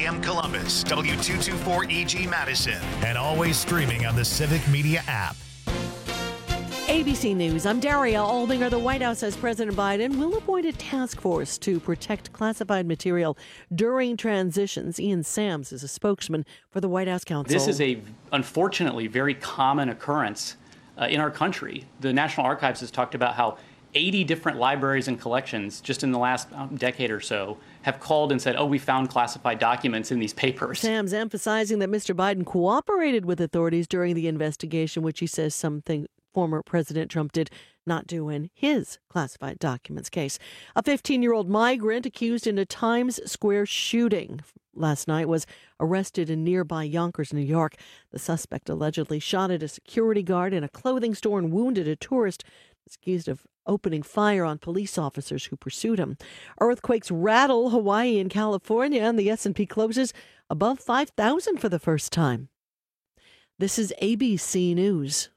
AM Columbus, W224EG Madison, and always streaming on the Civic Media app. ABC News, I'm Daria Albinger. The White House says President Biden will appoint a task force to protect classified material during transitions. Ian Sams is a spokesman for the White House counsel. This is a, unfortunately, very common occurrence in our country. The National Archives has talked about how 80 different libraries and collections just in the last decade or so have called and said, oh, we found classified documents in these papers. Sams emphasizing that Mr. Biden cooperated with authorities during the investigation, which he says something former President Trump did not do in his classified documents case. A 15-year-old migrant accused in a Times Square shooting last night was arrested in nearby Yonkers, New York. The suspect allegedly shot at a security guard in a clothing store and wounded a tourist. He's accused of opening fire on police officers who pursued him. Earthquakes rattle Hawaii and California, and the S&P closes above 5,000 for the first time. This is ABC News.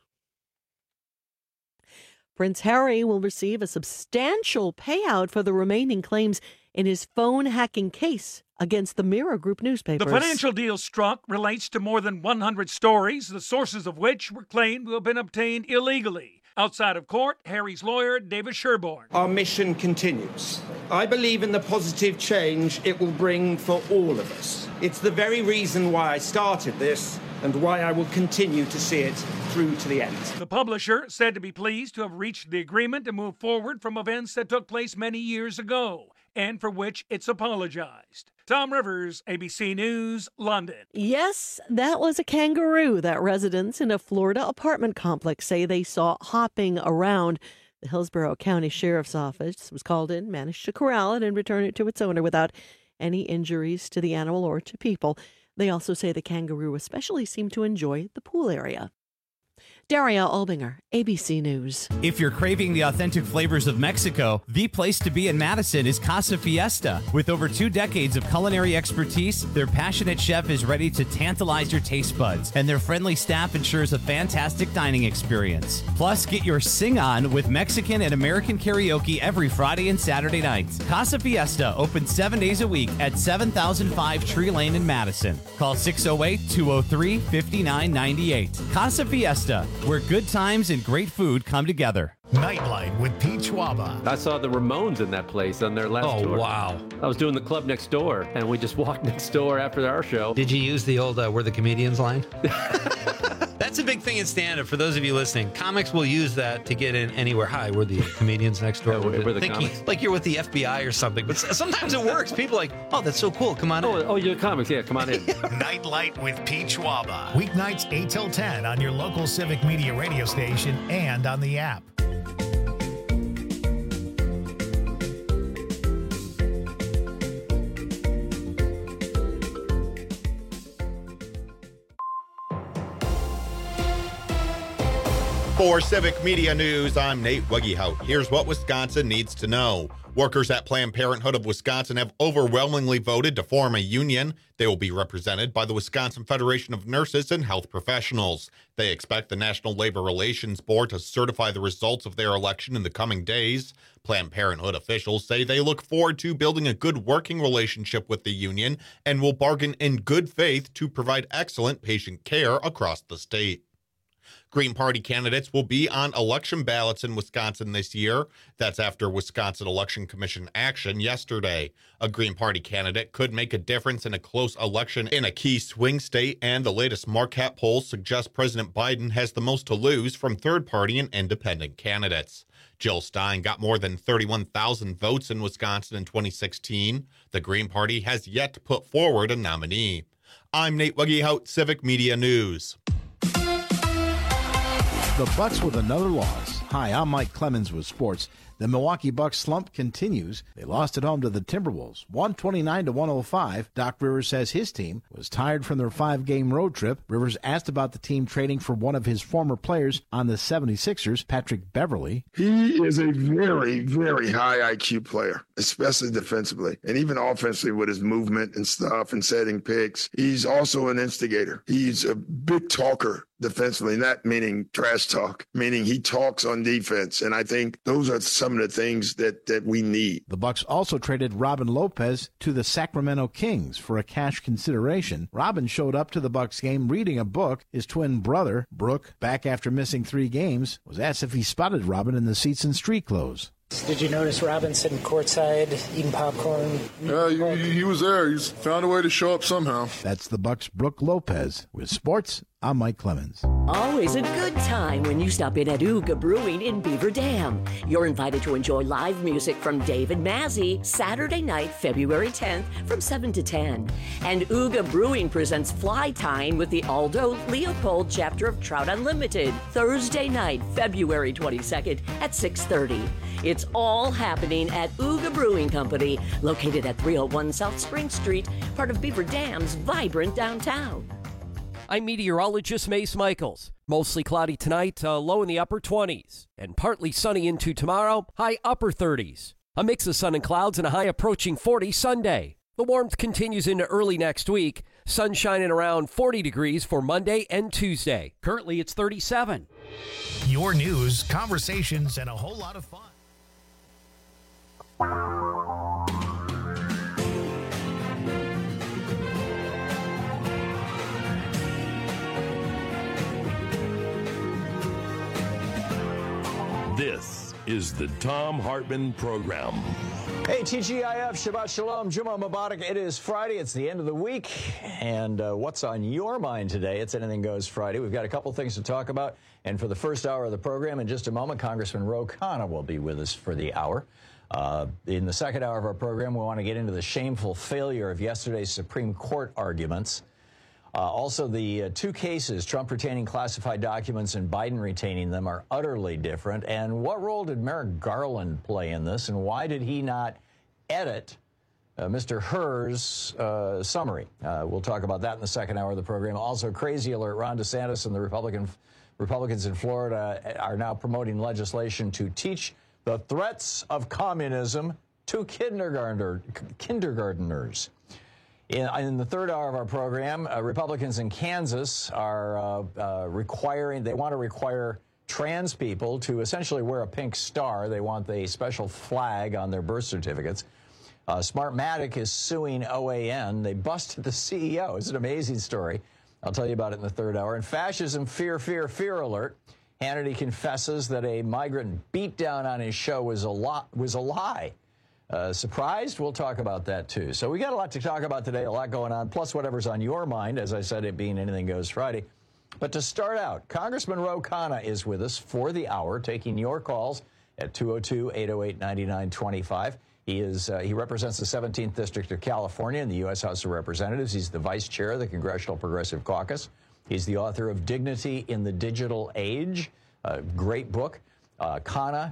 Prince Harry will receive a substantial payout for the remaining claims in his phone hacking case against the Mirror Group newspapers. The financial deal struck relates to more than 100 stories, the sources of which were claimed to have been obtained illegally. Outside of court, Harry's lawyer, David Sherborne. Our mission continues. I believe in the positive change it will bring for all of us. It's the very reason why I started this and why I will continue to see it through to the end. The publisher said to be pleased to have reached the agreement to move forward from events that took place many years ago and for which it's apologized. Tom Rivers, ABC News, London. Yes, that was a kangaroo that residents in a Florida apartment complex say they saw hopping around. The Hillsborough County Sheriff's Office was called in, managed to corral it and return it to its owner without any injuries to the animal or to people. They also say the kangaroo especially seemed to enjoy the pool area. Daria Albinger, ABC News. If you're craving the authentic flavors of Mexico, the place to be in Madison is Casa Fiesta. With over 2 decades of culinary expertise, their passionate chef is ready to tantalize your taste buds, and their friendly staff ensures a fantastic dining experience. Plus, get your sing on with Mexican and American karaoke every Friday and Saturday nights. Casa Fiesta open 7 days a week at 7005 Tree Lane in Madison. Call 608-203-5998. Casa Fiesta, where good times and great food come together. Nightlight with Pete Schwaba. I saw the Ramones in that place on their last tour. Oh, wow. I was doing the club next door, and we just walked next door after our show. Did you use the old "We're the Comedians" line? That's a big thing in stand-up. For those of you listening, comics will use that to get in anywhere. Hi, we're the comedians next door. Yeah, we're the comics. Like you're with the FBI or something. But sometimes it works. People are like, oh, that's so cool. Come on in. Oh, you're the comics. Yeah, come on in. Nightlight with Pete Schwaba. Weeknights 8 till 10 on your local Civic Media radio station and on the app. For Civic Media News, I'm Nate Wuggehout. Here's what Wisconsin needs to know. Workers at Planned Parenthood of Wisconsin have overwhelmingly voted to form a union. They will be represented by the Wisconsin Federation of Nurses and Health Professionals. They expect the National Labor Relations Board to certify the results of their election in the coming days. Planned Parenthood officials say they look forward to building a good working relationship with the union and will bargain in good faith to provide excellent patient care across the state. Green Party candidates will be on election ballots in Wisconsin this year. That's after Wisconsin Election Commission action yesterday. A Green Party candidate could make a difference in a close election in a key swing state, and the latest Marquette polls suggest President Biden has the most to lose from third-party and independent candidates. Jill Stein got more than 31,000 votes in Wisconsin in 2016. The Green Party has yet to put forward a nominee. I'm Nate Wuggehout, Civic Media News. The Bucks with another loss. Hi, I'm Mike Clemens with sports. The Milwaukee Bucks slump continues. They lost at home to the Timberwolves, 129-105. Doc Rivers says his team was tired from their 5-game road trip. Rivers asked about the team trading for one of his former players on the 76ers, Patrick Beverley. He is a very, very high IQ player, especially defensively, and even offensively with his movement and stuff and setting picks. He's also an instigator. He's a big talker. defensively, not meaning trash talk, meaning he talks on defense. And I think those are some of the things that we need. The Bucks also traded Robin Lopez to the Sacramento Kings for a cash consideration. Robin showed up to the Bucks game reading a book. His twin brother, Brooke, back after missing 3 games, was asked if he spotted Robin in the seats in street clothes. Did you notice Robin sitting courtside eating popcorn? Yeah, he was there. He's found a way to show up somehow. That's the Bucks' Brooke Lopez. With sports, I'm Mike Clemens. Always a good time when you stop in at Ooga Brewing in Beaver Dam. You're invited to enjoy live music from David Mazzy Saturday night, February 10th from 7 to 10. And Ooga Brewing presents Fly Time with the Aldo Leopold chapter of Trout Unlimited, Thursday night, February 22nd at 6:30. It's all happening at Ooga Brewing Company, located at 301 South Spring Street, part of Beaver Dam's vibrant downtown. I'm meteorologist Mace Michaels. Mostly cloudy tonight, low in the upper 20s, and partly sunny into tomorrow, high upper 30s. A mix of sun and clouds and a high approaching 40 Sunday. The warmth continues into early next week. Sunshine at around 40 degrees for Monday and Tuesday. Currently, it's 37. Your news, conversations, and a whole lot of fun. This is the Thom Hartmann Program. Hey, TGIF, Shabbat Shalom, Juma Mubarak. It is Friday. It's the end of the week. And what's on your mind today? It's Anything Goes Friday. We've got a couple things to talk about. And for the first hour of the program, in just a moment, Congressman Ro Khanna will be with us for the hour. In the second hour of our program, we want to get into the shameful failure of yesterday's Supreme Court arguments. Also, the 2 cases, Trump retaining classified documents and Biden retaining them, are utterly different. And what role did Merrick Garland play in this, and why did he not edit Mr. Hur's summary? We'll talk about that in the second hour of the program. Also, crazy alert, Ron DeSantis and the Republicans in Florida are now promoting legislation to teach the threats of communism to kindergarteners. In the third hour of our program, Republicans in Kansas are they want to require trans people to essentially wear a pink star. They want the special flag on their birth certificates. Smartmatic is suing OAN. They busted the CEO. It's an amazing story. I'll tell you about it in the third hour. And fascism, fear alert. Hannity confesses that a migrant beatdown on his show was a lie. Surprised? We'll talk about that, too. So we got a lot to talk about today, a lot going on, plus whatever's on your mind, as I said, it being Anything Goes Friday. But to start out, Congressman Ro Khanna is with us for the hour, taking your calls at 202-808-9925. He represents the 17th District of California in the U.S. House of Representatives. He's the vice chair of the Congressional Progressive Caucus. He's the author of Dignity in the Digital Age, a great book. Khanna,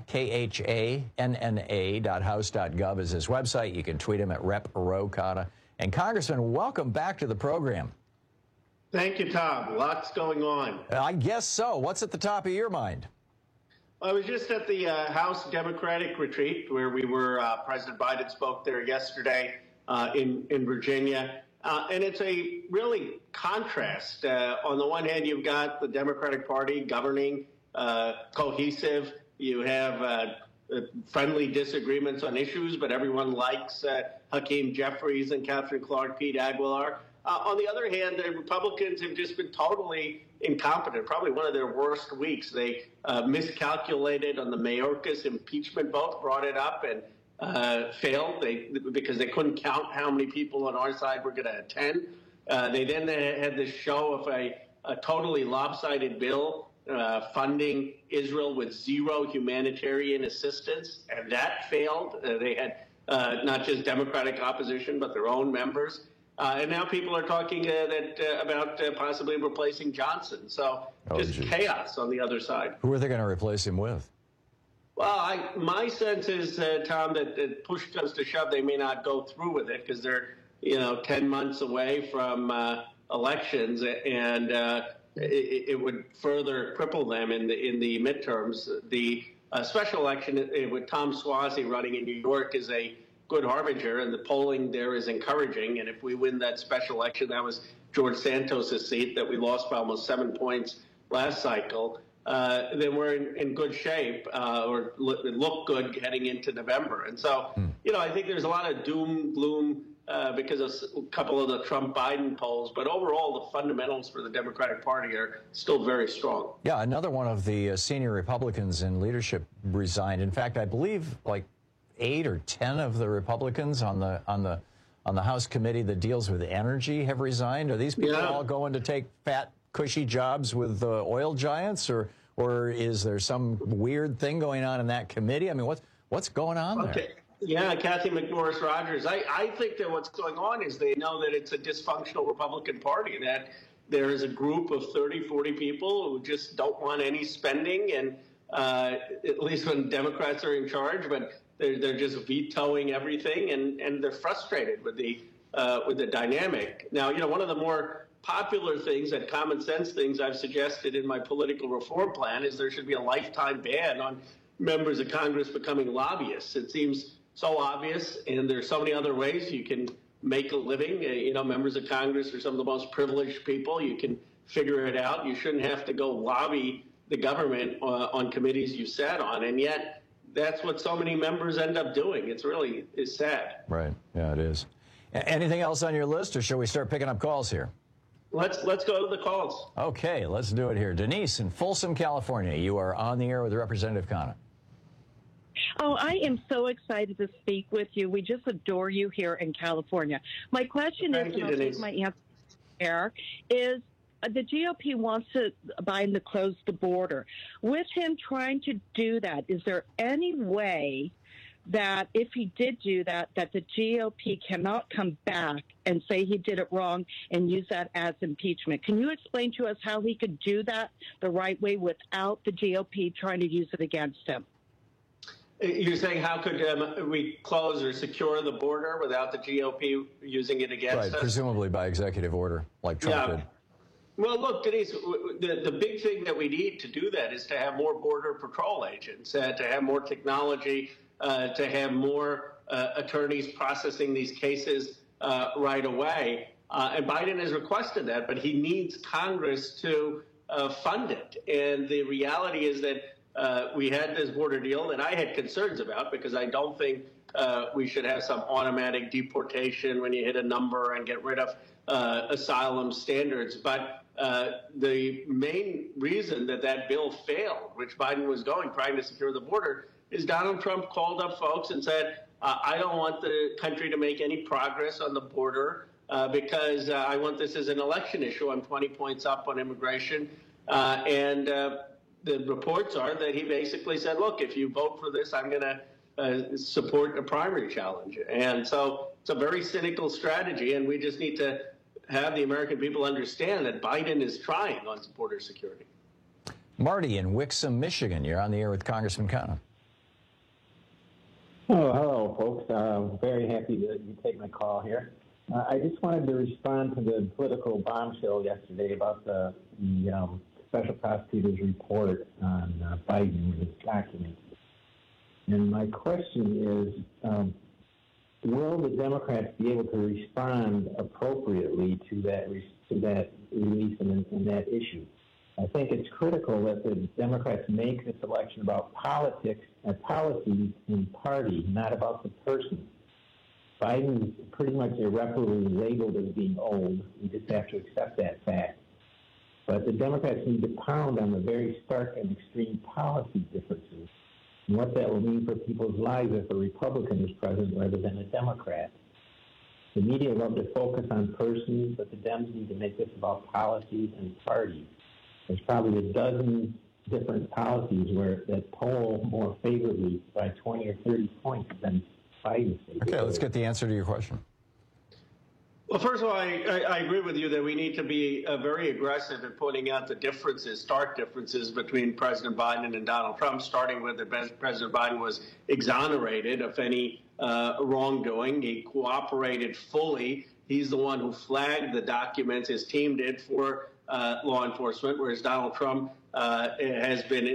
KHANNA.house.gov is his website. You can tweet him at Rep. Ro Khanna. And Congressman, welcome back to the program. Thank you, Tom. Lots going on. I guess so. What's at the top of your mind? I was just at the House Democratic Retreat where we were. President Biden spoke there yesterday in Virginia. And it's a really contrast. On the one hand, you've got the Democratic Party governing, cohesive. You have friendly disagreements on issues, but everyone likes Hakeem Jeffries and Catherine Clark, Pete Aguilar. On the other hand, the Republicans have just been totally incompetent, probably one of their worst weeks. They miscalculated on the Mayorkas impeachment vote, brought it up, and failed because they couldn't count how many people on our side were going to attend. They then had this show of a totally lopsided bill funding Israel with zero humanitarian assistance, and that failed. They had not just Democratic opposition, but their own members. And now people are talking about possibly replacing Johnson. So chaos on the other side. Who are they going to replace him with? Well, my sense is, Tom, that push comes to shove, they may not go through with it because they're, 10 months away from elections, and it would further cripple them in the midterms. The special election with Tom Suozzi running in New York is a good harbinger, and the polling there is encouraging. And if we win that special election, that was George Santos' seat that we lost by almost 7 points last cycle, then we're in good shape or look good heading into November. And so, I think there's a lot of doom, gloom because of a couple of the Trump-Biden polls. But overall, the fundamentals for the Democratic Party are still very strong. Yeah, another one of the senior Republicans in leadership resigned. In fact, I believe like 8 or 10 of the Republicans on the House committee that deals with energy have resigned. Are these people all going to take fat, cushy jobs with oil giants, or is there some weird thing going on in that committee? I mean, what's going on there? Yeah, Kathy McMorris Rodgers. I think that what's going on is they know that it's a dysfunctional Republican Party, that there is a group of 30, 40 people who just don't want any spending, and at least when Democrats are in charge, but they're just vetoing everything, and they're frustrated with the dynamic. Now, one of the more popular things and common sense things I've suggested in my political reform plan is there should be a lifetime ban on members of Congress becoming lobbyists. It seems so obvious, and there's so many other ways you can make a living. Members of Congress are some of the most privileged people. You can figure it out. You shouldn't have to go lobby the government on committees you sat on, and yet that's what so many members end up doing. It's sad. Right. Yeah, it is. Anything else on your list, or shall we start picking up calls here? Let's go to the calls. Okay, let's do it here. Denise in Folsom, California. You are on the air with Representative Khanna. Oh, I am so excited to speak with you. We just adore you here in California. My question is, and I'll take my answer here, is the GOP wants Biden to close the border. With him trying to do that, is there any way that if he did do that, that the GOP cannot come back and say he did it wrong and use that as impeachment? Can you explain to us how he could do that the right way without the GOP trying to use it against him? You're saying how could we close or secure the border without the GOP using it against us? Right, presumably by executive order, like Trump did. Well, look, Denise, the big thing that we need to do that is to have more Border Patrol agents, to have more technology, to have more attorneys processing these cases right away. And Biden has requested that, but he needs Congress to fund it. And the reality is that we had this border deal that I had concerns about because I don't think we should have some automatic deportation when you hit a number and get rid of asylum standards. But the main reason that bill failed, which Biden was trying to secure the border, is Donald Trump called up folks and said, I don't want the country to make any progress on the border because I want this as an election issue. I'm 20 points up on immigration. The reports are that he basically said, look, if you vote for this, I'm going to support a primary challenge. And so it's a very cynical strategy, and we just need to have the American people understand that Biden is trying on border security. Marty in Wixom, Michigan. You're on the air with Congressman Khanna. Oh, hello, folks. Very happy that you take my call here. I just wanted to respond to the political bombshell yesterday about the special prosecutor's report on Biden and his documents. And my question is, will the Democrats be able to respond appropriately to that release and that issue? I think it's critical that the Democrats make this election about politics and policies and party, not about the person. Biden is pretty much irreparably labeled as being old. We just have to accept that fact. But the Democrats need to pound on the very stark and extreme policy differences and what that will mean for people's lives if a Republican is president rather than a Democrat. The media love to focus on persons, but the Dems need to make this about policies and parties. There's probably a dozen different policies that poll more favorably by 20 or 30 points than Biden's. Okay, let's get the answer to your question. Well, first of all, I agree with you that we need to be very aggressive in pointing out the differences, stark differences between President Biden and Donald Trump, starting with that President Biden was exonerated of any wrongdoing. He cooperated fully. He's the one who flagged the documents, his team did, for law enforcement, whereas Donald Trump has been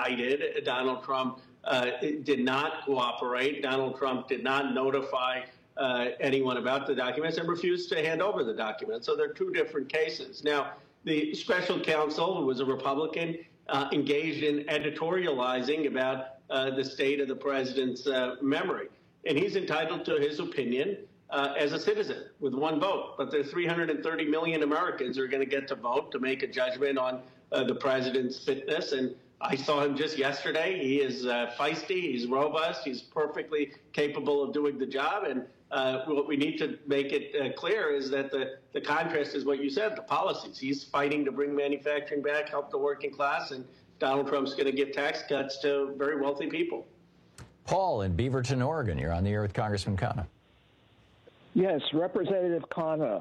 indicted. Donald Trump did not cooperate. Donald Trump did not notify anyone about the documents and refused to hand over the documents. So they're two different cases. Now, the special counsel, who was a Republican, engaged in editorializing about the state of the president's memory. And he's entitled to his opinion as a citizen with one vote. But there are 330 million Americans who are going to get to vote to make a judgment on the president's fitness. And I saw him just yesterday. He is feisty, he's robust, he's perfectly capable of doing the job. And what we need to make it clear is that the contrast is what you said, the policies. He's fighting to bring manufacturing back, help the working class, and Donald Trump's going to give tax cuts to very wealthy people. Paul in Beaverton, Oregon. You're on the air with Congressman Khanna. Yes, Representative Khanna.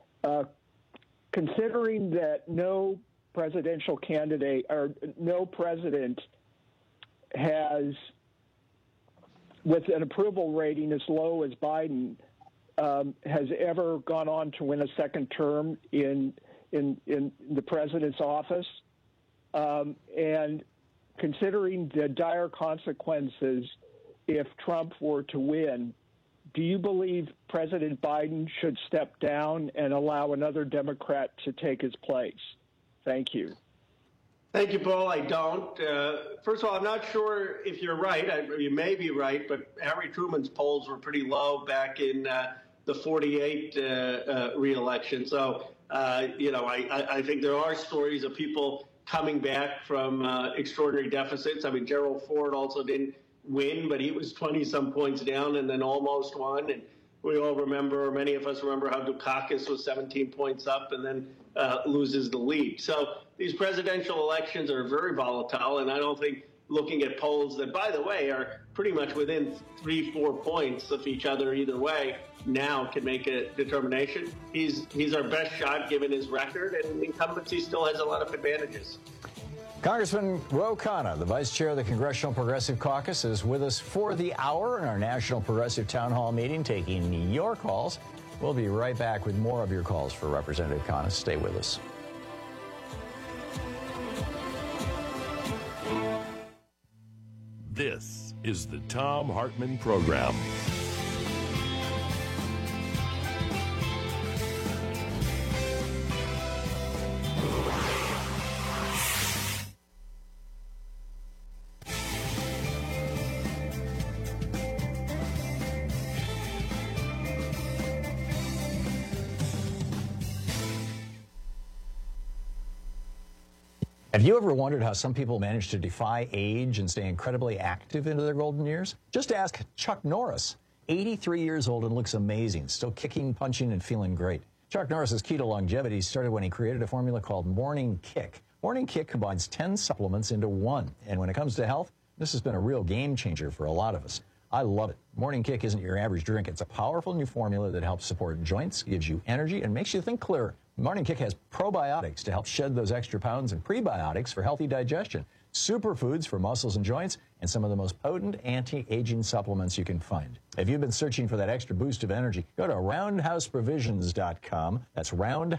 Considering that no presidential candidate or no president has, with an approval rating as low as Biden, has ever gone on to win a second term in the president's office, and considering the dire consequences if Trump were to win, do you believe President Biden should step down and allow another Democrat to take his place? Thank you. Thank you, Paul. I don't. First of all, I'm not sure if you're right. You may be right, but Harry Truman's polls were pretty low back in the 48 re-election. So, I think there are stories of people coming back from extraordinary deficits. I mean, Gerald Ford also didn't win, but he was 20-some points down and then almost won. And we all remember, many of us remember, how Dukakis was 17 points up and then loses the lead. So these presidential elections are very volatile, and I don't think looking at polls that, by the way, are pretty much within 3-4 points of each other either way, now can make a determination. He's our best shot given his record, and incumbency still has a lot of advantages. Congressman Ro Khanna, the Vice Chair of the Congressional Progressive Caucus, is with us for the hour in our National Progressive Town Hall meeting, taking your calls. We'll be right back with more of your calls for Representative Khanna. Stay with us. This is the Thom Hartmann Program. Have you ever wondered how some people manage to defy age and stay incredibly active into their golden years? Just ask Chuck Norris, 83 years old and looks amazing, still kicking, punching, and feeling great. Chuck Norris's key to longevity started when he created a formula called Morning Kick. Morning Kick combines 10 supplements into one, and when it comes to health, this has been a real game changer for a lot of us. I love it. Morning Kick isn't your average drink. It's a powerful new formula that helps support joints, gives you energy, and makes you think clearer. Morning Kick has probiotics to help shed those extra pounds and prebiotics for healthy digestion, superfoods for muscles and joints, and some of the most potent anti-aging supplements you can find. If you've been searching for that extra boost of energy, go to roundhouseprovisions.com. That's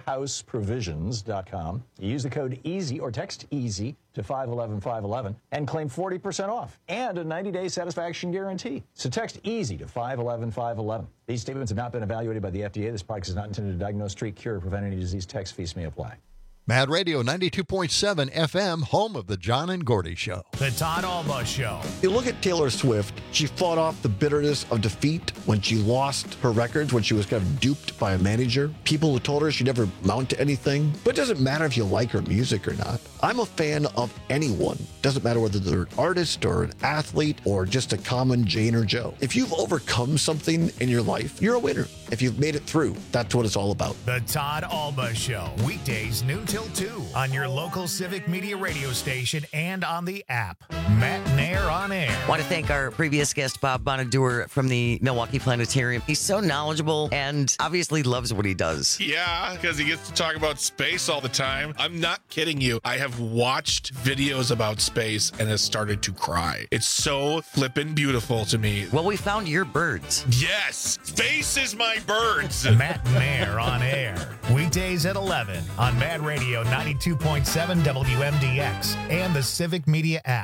roundhouseprovisions.com. You use the code EASY or text EASY to 511-511 and claim 40% off and a 90-day satisfaction guarantee. So text EASY to 511-511. These statements have not been evaluated by the FDA. This product is not intended to diagnose, treat, cure, or prevent any disease. Text fees may apply. Mad Radio 92.7 FM, home of the John and Gordy Show. The Todd Alba Show. You look at Taylor Swift. She fought off the bitterness of defeat when she lost her records, when she was kind of duped by a manager. People who told her she'd never amount to anything. But it doesn't matter if you like her music or not. I'm a fan of anyone. Doesn't matter whether they're an artist or an athlete or just a common Jane or Joe. If you've overcome something in your life, you're a winner. If you've made it through, that's what it's all about. The Todd Alba Show. Weekdays noon till 2 on your local Civic Media radio station and on the app. Matt Nair on air. I want to thank our previous guest, Bob Bonadur from the Milwaukee Planetarium. He's so knowledgeable and obviously loves what he does. Yeah, because he gets to talk about space all the time. I'm not kidding you. I have watched videos about space and has started to cry. It's so flippin' beautiful to me. Well, we found your birds. Yes, space is my birds. Matt Nair on air. Weekdays at 11 on Mad Radio 92.7 WMDX and the Civic Media app.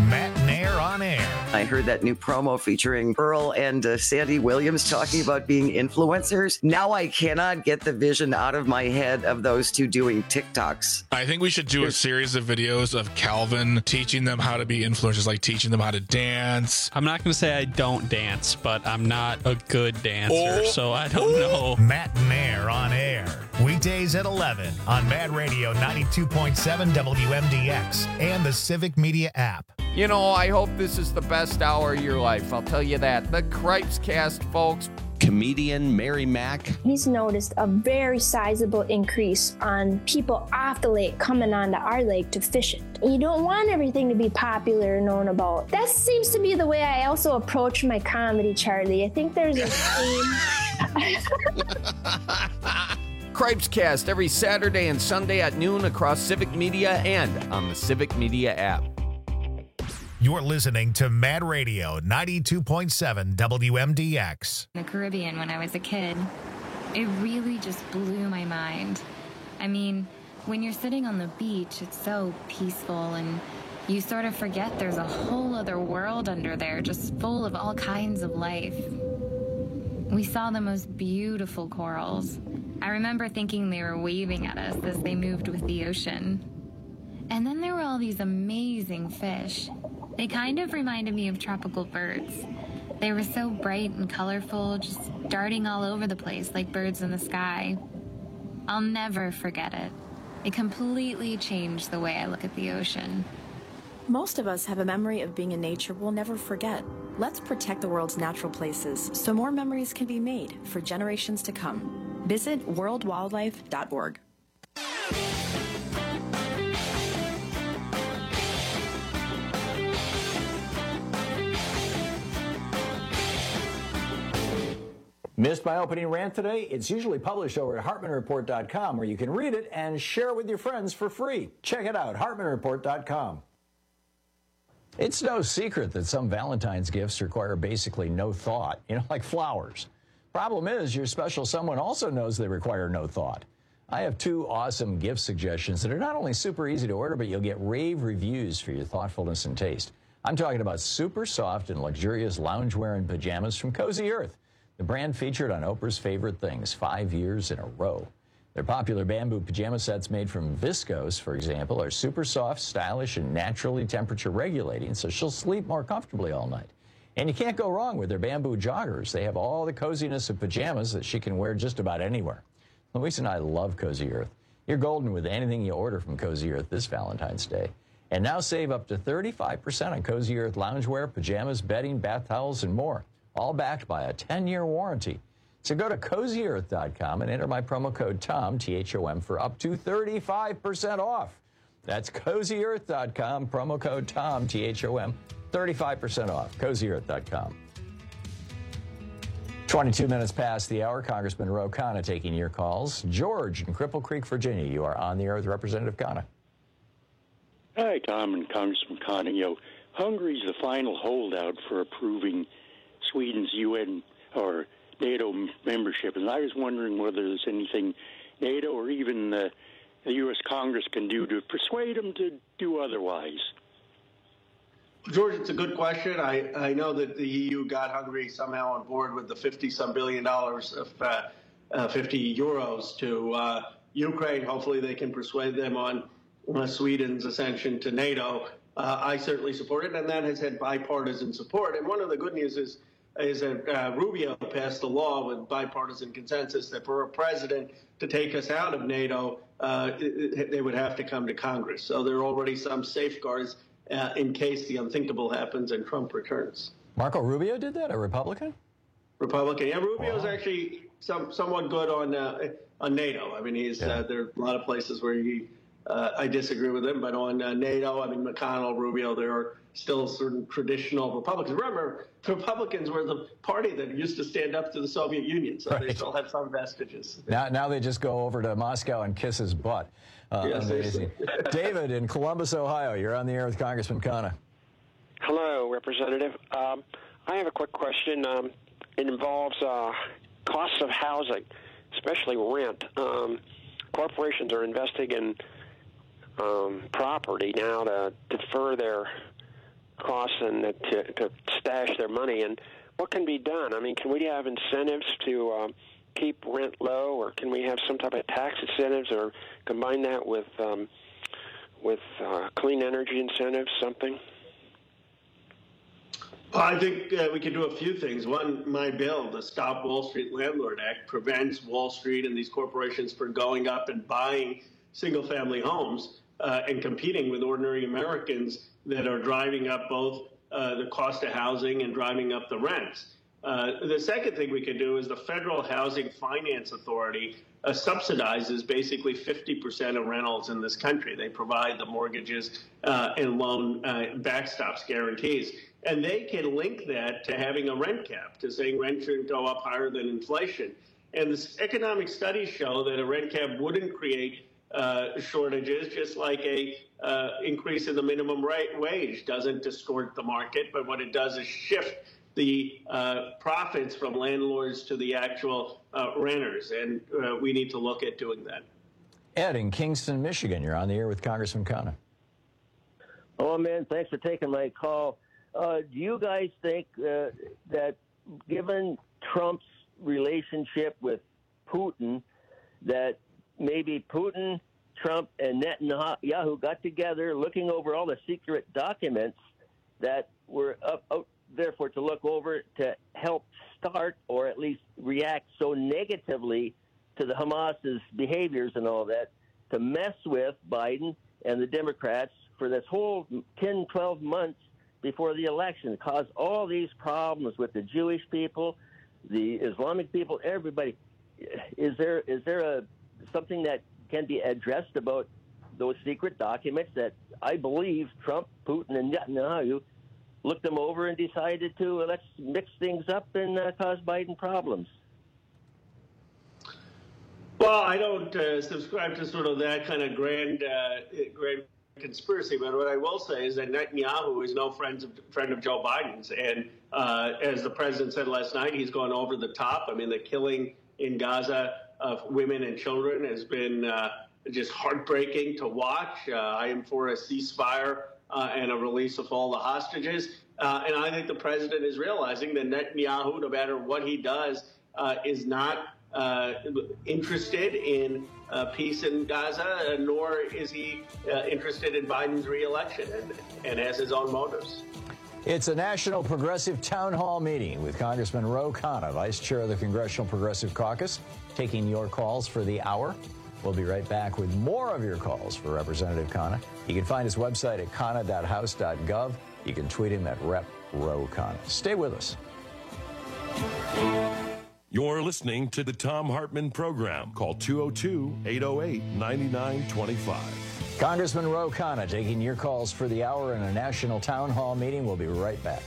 Matt Nair on Air. I heard that new promo featuring Earl and Sandy Williams talking about being influencers. Now I cannot get the vision out of my head of those two doing TikToks. I think we should do a series of videos of Calvin teaching them how to be influencers, like teaching them how to dance. I'm not going to say I don't dance, but I'm not a good dancer, so I don't know. Matt Nair on Air. Weekdays at 11 on Mad Radio 92.7 WMDX and the Civic Media app. You know, I hope this is the best hour of your life. I'll tell you that. The Cripes Cast, folks. Comedian Mary Mack. He's noticed a very sizable increase on people off the lake coming onto our lake to fish it. You don't want everything to be popular and known about. That seems to be the way I also approach my comedy, Charlie. I think there's a theme. Cripes Cast every Saturday and Sunday at noon across Civic Media and on the Civic Media app. You're listening to Mad Radio 92.7 WMDX. In the Caribbean when I was a kid, it really just blew my mind. I mean, when you're sitting on the beach, it's so peaceful and you sort of forget there's a whole other world under there just full of all kinds of life. We saw the most beautiful corals. I remember thinking they were waving at us as they moved with the ocean. And then there were all these amazing fish. They kind of reminded me of tropical birds. They were so bright and colorful, just darting all over the place like birds in the sky. I'll never forget it. It completely changed the way I look at the ocean. Most of us have a memory of being in nature we'll never forget. Let's protect the world's natural places so more memories can be made for generations to come. Visit worldwildlife.org. Missed my opening rant today? It's usually published over at HartmanReport.com, where you can read it and share it with your friends for free. Check it out, HartmanReport.com. It's no secret that some Valentine's gifts require basically no thought, like flowers. Problem is, your special someone also knows they require no thought. I have two awesome gift suggestions that are not only super easy to order, but you'll get rave reviews for your thoughtfulness and taste. I'm talking about super soft and luxurious loungewear and pajamas from Cozy Earth. The brand featured on Oprah's Favorite Things 5 years in a row. Their popular bamboo pajama sets made from viscose, for example, are super soft, stylish, and naturally temperature regulating, so she'll sleep more comfortably all night. And you can't go wrong with their bamboo joggers. They have all the coziness of pajamas that she can wear just about anywhere. Luis and I love Cozy Earth. You're golden with anything you order from Cozy Earth this Valentine's Day. And now save up to 35% on Cozy Earth loungewear, pajamas, bedding, bath towels, and more. All backed by a 10-year warranty. So go to CozyEarth.com and enter my promo code TOM, T-H-O-M, for up to 35% off. That's CozyEarth.com, promo code TOM, T-H-O-M, 35% off. CozyEarth.com. 22 minutes past the hour, Congressman Ro Khanna taking your calls. George in Cripple Creek, Virginia, you are on the air with Representative Khanna. Hi, Tom and Congressman Khanna. Hungary's the final holdout for approving Sweden's UN or NATO membership, and I was wondering whether there's anything NATO or even the U.S. Congress can do to persuade them to do otherwise. George, it's a good question. I know that the EU got Hungary somehow on board with the $50-some billion of 50 euros to Ukraine. Hopefully they can persuade them on Sweden's ascension to NATO. I certainly support it, and that has had bipartisan support. And one of the good news is that Rubio passed a law with bipartisan consensus that for a president to take us out of NATO, they would have to come to Congress. So there are already some safeguards in case the unthinkable happens and Trump returns. Marco Rubio did that, a Republican? Republican. Yeah, Rubio's actually somewhat good on NATO. I mean, there are a lot of places where I disagree with him, but on NATO, I mean, McConnell, Rubio, there are still certain traditional Republicans. Remember, Republicans were the party that used to stand up to the Soviet Union, so They still have some vestiges. Now they just go over to Moscow and kiss his butt. Amazing. David in Columbus, Ohio, you're on the air with Congressman Khanna. Hello, Representative. I have a quick question. It involves costs of housing, especially rent. Corporations are investing in property now to defer their costs and to stash their money. And what can be done? I mean, can we have incentives to keep rent low, or can we have some type of tax incentives, or combine that with clean energy incentives, something? Well, I think we can do a few things. One, my bill, the Stop Wall Street Landlord Act, prevents Wall Street and these corporations from going up and buying single-family homes and competing with ordinary Americans that are driving up both the cost of housing and driving up the rents. The second thing we could do is the Federal Housing Finance Authority subsidizes basically 50% of rentals in this country. They provide the mortgages and loan backstops, guarantees. And they can link that to having a rent cap, to saying rent shouldn't go up higher than inflation. And the economic studies show that a rent cap wouldn't create shortages, just like a increase in the minimum wage doesn't distort the market, but what it does is shift the profits from landlords to the actual renters, and we need to look at doing that. Ed in Kingston, Michigan, you're on the air with Congressman Khanna. Oh, man, thanks for taking my call. Do you guys think that given Trump's relationship with Putin, that maybe Putin, Trump, and Netanyahu got together looking over all the secret documents that were out there to look over to help start or at least react so negatively to the Hamas's behaviors and all that, to mess with Biden and the Democrats for this whole 10, 12 months before the election, cause all these problems with the Jewish people, the Islamic people, everybody. Is there something that can be addressed about those secret documents that I believe Trump, Putin, and Netanyahu looked them over and decided to let's mix things up and cause Biden problems? Well, I don't subscribe to sort of that kind of grand conspiracy, but what I will say is that Netanyahu is no friend of Joe Biden's, and as the president said last night, he's gone over the top. I mean, the killing in Gaza of women and children has been just heartbreaking to watch. I am for a ceasefire and a release of all the hostages, and I think the president is realizing that Netanyahu, no matter what he does, is not interested in peace in Gaza, nor is he interested in Biden's reelection, and has his own motives. It's a National Progressive Town Hall meeting with Congressman Ro Khanna, Vice Chair of the Congressional Progressive Caucus, taking your calls for the hour. We'll be right back with more of your calls for Representative Khanna. You can find his website at khanna.house.gov. You can tweet him at Rep. Ro Khanna. Stay with us. You're listening to the Thom Hartmann Program. Call 202-808-9925. Congressman Ro Khanna taking your calls for the hour in a national town hall meeting. We'll be right back.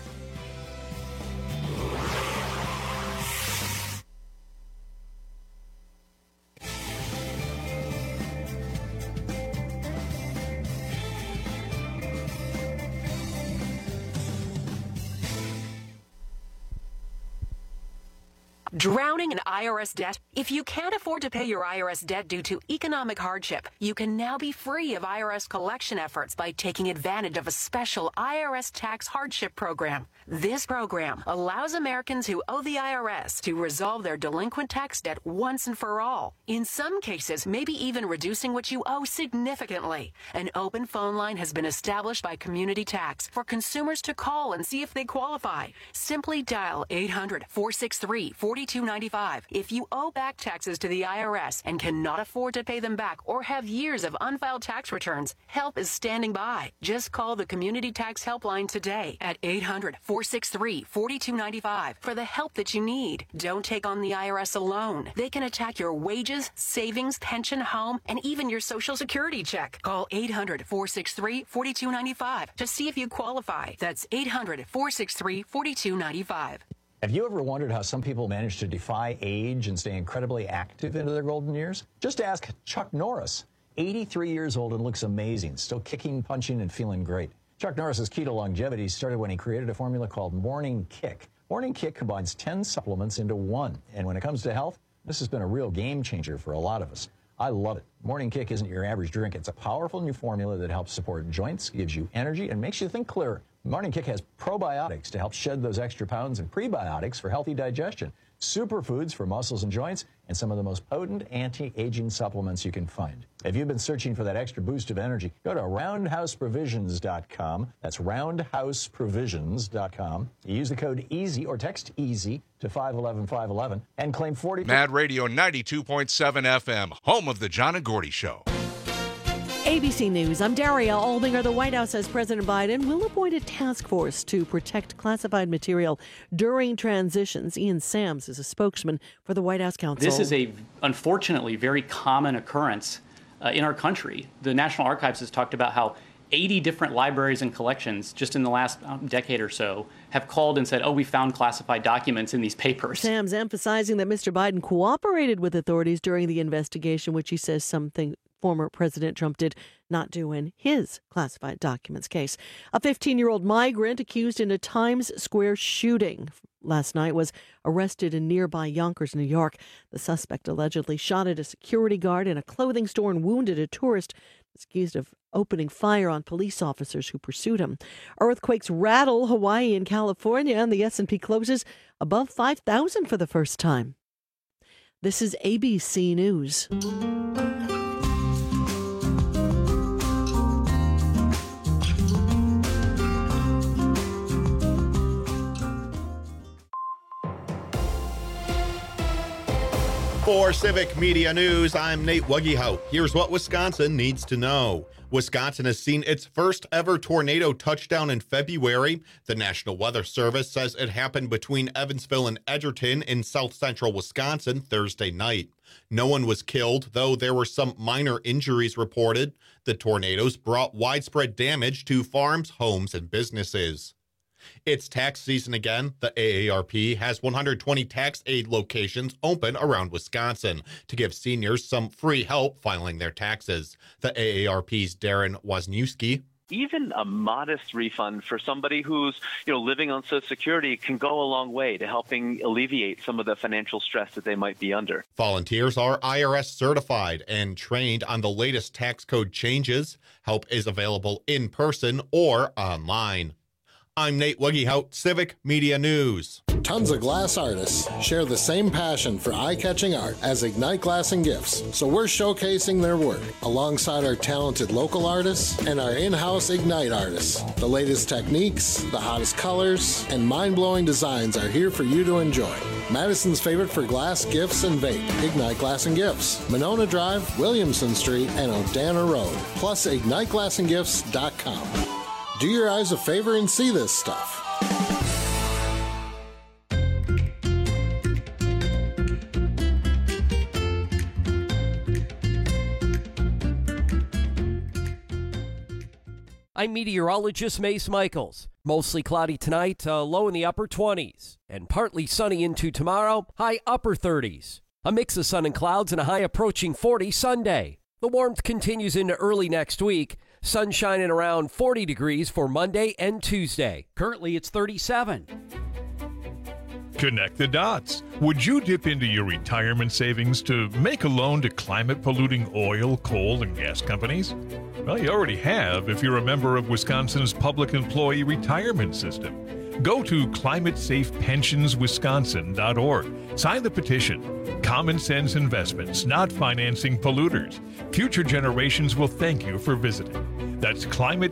Drowning in IRS debt? If you can't afford to pay your IRS debt due to economic hardship, you can now be free of IRS collection efforts by taking advantage of a special IRS tax hardship program. This program allows Americans who owe the IRS to resolve their delinquent tax debt once and for all. In some cases, maybe even reducing what you owe significantly. An open phone line has been established by Community Tax for consumers to call and see if they qualify. Simply dial 800-463-4295 if you owe back taxes to the IRS and cannot afford to pay them back or have years of unfiled tax returns. Help is standing by. Just call the Community Tax Helpline today at 800-463-4295 for the help that you need. Don't take on the IRS alone. They can attack your wages, savings, pension, home, and even your Social Security check. Call 800-463-4295 to see if you qualify. That's 800-463-4295. Have you ever wondered how some people manage to defy age and stay incredibly active into their golden years? Just ask Chuck Norris, 83 years old and looks amazing, still kicking, punching, and feeling great. Chuck Norris's key to longevity started when he created a formula called Morning Kick. Morning Kick combines 10 supplements into one, and when it comes to health, this has been a real game changer for a lot of us. I love it. Morning Kick isn't your average drink. It's a powerful new formula that helps support joints, gives you energy, and makes you think clearer. Morning Kick has probiotics to help shed those extra pounds and prebiotics for healthy digestion, superfoods for muscles and joints, and some of the most potent anti-aging supplements you can find. If you've been searching for that extra boost of energy, go to roundhouseprovisions.com. That's roundhouseprovisions.com. You use the code EASY or text EASY to 511-511 and claim 40%. Mad Radio 92.7 FM, home of the John and Gordy Show. ABC News, I'm Daria Aldinger. The White House says President Biden will appoint a task force to protect classified material during transitions. Ian Sams is a spokesman for the White House counsel. This is unfortunately, very common occurrence in our country. The National Archives has talked about how 80 different libraries and collections just in the last decade or so have called and said, oh, we found classified documents in these papers. Sams emphasizing that Mr. Biden cooperated with authorities during the investigation, which he says something former President Trump did not do in his classified documents case. A 15-year-old migrant accused in a Times Square shooting last night was arrested in nearby Yonkers, New York. The suspect allegedly shot at a security guard in a clothing store and wounded a tourist. He's accused of opening fire on police officers who pursued him. Earthquakes rattle Hawaii and California, and the S&P closes above 5,000 for the first time. This is ABC News. For Civic Media News, I'm Nate Wuggyhout. Here's what Wisconsin needs to know. Wisconsin has seen its first ever tornado touchdown in February. The National Weather Service says it happened between Evansville and Edgerton in south central Wisconsin Thursday night. No one was killed, though there were some minor injuries reported. The tornadoes brought widespread damage to farms, homes, and businesses. It's tax season again. The AARP has 120 tax aid locations open around Wisconsin to give seniors some free help filing their taxes. The AARP's Darren Wozniewski. Even a modest refund for somebody who's, living on Social Security can go a long way to helping alleviate some of the financial stress that they might be under. Volunteers are IRS certified and trained on the latest tax code changes. Help is available in person or online. I'm Nate Wuggyhout, Civic Media News. Tons of glass artists share the same passion for eye-catching art as Ignite Glass and Gifts, so we're showcasing their work alongside our talented local artists and our in-house Ignite artists. The latest techniques, the hottest colors, and mind-blowing designs are here for you to enjoy. Madison's favorite for glass, gifts, and vape, Ignite Glass and Gifts, Monona Drive, Williamson Street, and Odana Road, plus IgniteGlassandGifts.com. Do your eyes a favor and see this stuff. I'm meteorologist Mace Michaels. Mostly cloudy tonight, low in the upper 20s. And partly sunny into tomorrow, high upper 30s. A mix of sun and clouds and a high approaching 40 Sunday. The warmth continues into early next week. Sunshine at around 40 degrees for Monday and Tuesday. Currently, it's 37. Connect the dots. Would you dip into your retirement savings to make a loan to climate-polluting oil, coal, and gas companies? Well, you already have if you're a member of Wisconsin's Public Employee Retirement System. Go to ClimateSafePensionsWisconsin.org. Sign the petition. Common sense investments, not financing polluters. Future generations will thank you for visiting. That's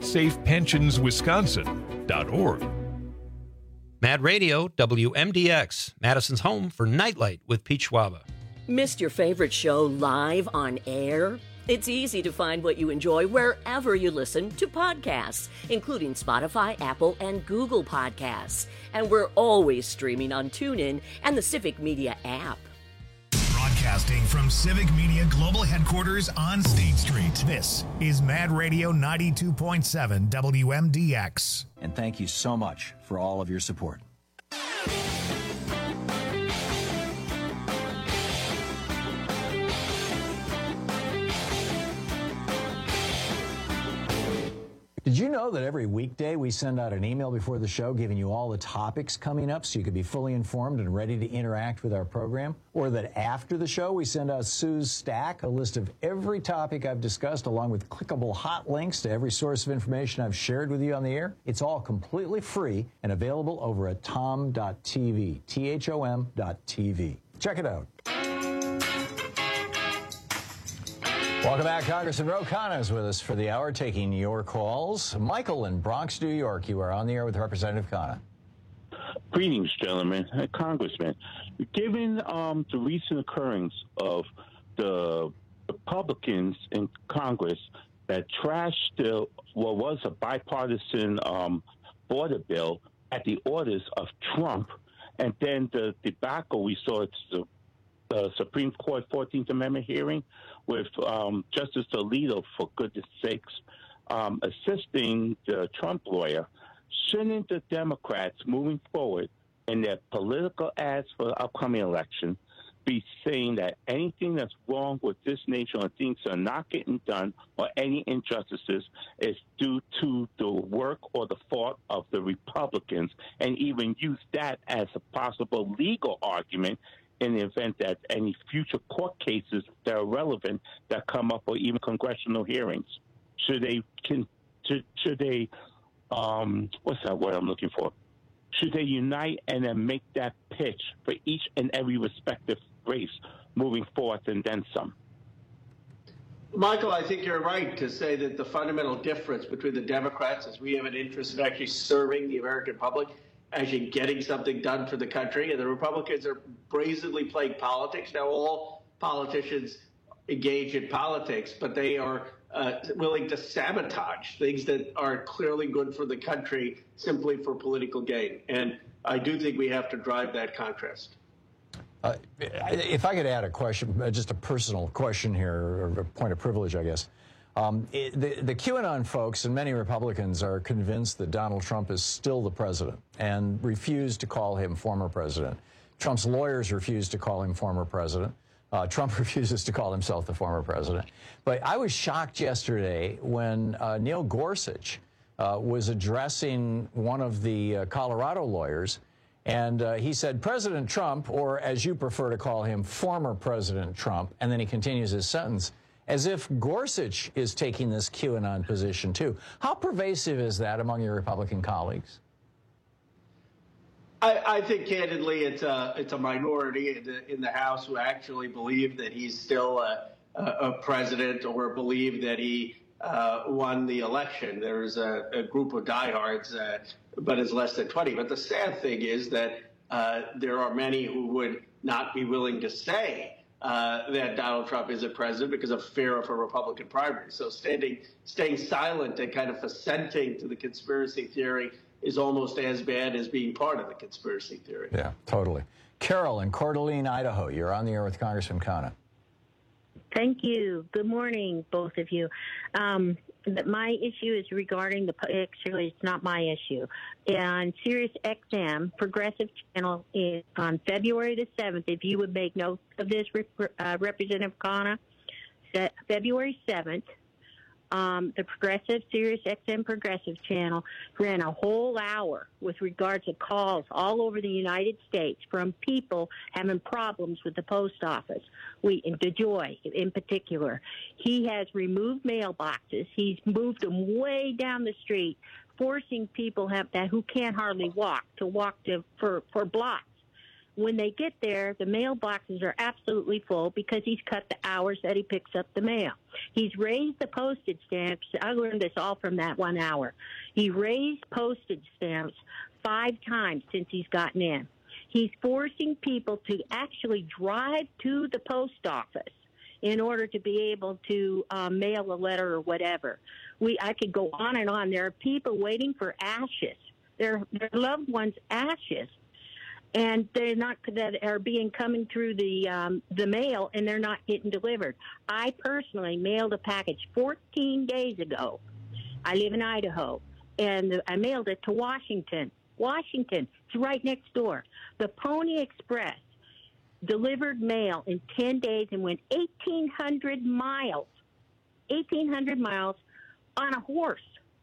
ClimateSafePensionsWisconsin.org. Mad Radio, WMDX, Madison's home for Nightlight with Pete Schwaba. Missed your favorite show live on air? It's easy to find what you enjoy wherever you listen to podcasts, including Spotify, Apple, and Google Podcasts. And we're always streaming on TuneIn and the Civic Media app. Broadcasting from Civic Media Global Headquarters on State Street, this is Mad Radio 92.7 WMDX. And thank you so much for all of your support. Did you know that every weekday we send out an email before the show giving you all the topics coming up so you can be fully informed and ready to interact with our program? Or that after the show we send out Sue's Stack, a list of every topic I've discussed along with clickable hot links to every source of information I've shared with you on the air? It's all completely free and available over at tom.tv, THOM.tv. Check it out. Welcome back. Congressman Ro Khanna is with us for the hour, taking your calls. Michael in Bronx, New York, you are on the air with Representative Khanna. Greetings, gentlemen. Congressman, given the recent occurrence of the Republicans in Congress that trashed what was a bipartisan border bill at the orders of Trump, and then the debacle we saw at the Supreme Court 14th Amendment hearing with Justice Alito, for goodness sakes, assisting the Trump lawyer, shouldn't the Democrats moving forward in their political ads for the upcoming election be saying that anything that's wrong with this nation or things are not getting done or any injustices is due to the work or the fault of the Republicans, and even use that as a possible legal argument in the event that any future court cases that are relevant that come up, or even congressional hearings? Should they what's that word I'm looking for? Should they unite and then make that pitch for each and every respective race moving forth and then some? Michael, I think you're right to say that the fundamental difference between the Democrats is we have an interest in actually serving the American public, actually getting something done for the country, and the Republicans are brazenly playing politics. Now, all politicians engage in politics, but they are willing to sabotage things that are clearly good for the country simply for political gain. And I do think we have to drive that contrast. If I could add a question, just a personal question here, or a point of privilege, I guess. The QAnon folks and many Republicans are convinced that Donald Trump is still the president and refuse to call him former president. Trump's lawyers refuse to call him former president. Trump refuses to call himself the former president. But I was shocked yesterday when Neil Gorsuch was addressing one of the Colorado lawyers, and he said, President Trump, or as you prefer to call him, former President Trump, and then he continues his sentence, as if Gorsuch is taking this QAnon position too. How pervasive is that among your Republican colleagues? I think, candidly, it's a minority in the House who actually believe that he's still a president or believe that he won the election. There's a group of diehards, but it's less than 20. But the sad thing is that there are many who would not be willing to say that Donald Trump is a president because of fear of a Republican primary. So staying silent and kind of assenting to the conspiracy theory is almost as bad as being part of the conspiracy theory. Yeah, totally. Carol in Coeur d'Alene, Idaho. You're on the air with Congressman Khanna. Thank you. Good morning, both of you. My issue is regarding actually, it's not my issue. On Sirius XM, Progressive Channel, is on February the 7th, if you would make note of this, Representative Khanna, February 7th, the Progressive, Sirius XM Progressive Channel ran a whole hour with regards to calls all over the United States from people having problems with the post office. DeJoy in particular. He has removed mailboxes. He's moved them way down the street, forcing people who can't hardly walk to walk for blocks. When they get there, the mailboxes are absolutely full because he's cut the hours that he picks up the mail. He's raised the postage stamps. I learned this all from that 1 hour. He raised postage stamps 5 times since he's gotten in. He's forcing people to actually drive to the post office in order to be able to mail a letter or whatever. I could go on and on. There are people waiting for ashes, their loved ones' ashes, and they're not, that are coming through the mail, and they're not getting delivered. I personally mailed a package 14 days ago. I live in Idaho, and I mailed it to Washington. Washington, it's right next door. The Pony Express delivered mail in 10 days and went 1,800 miles on a horse.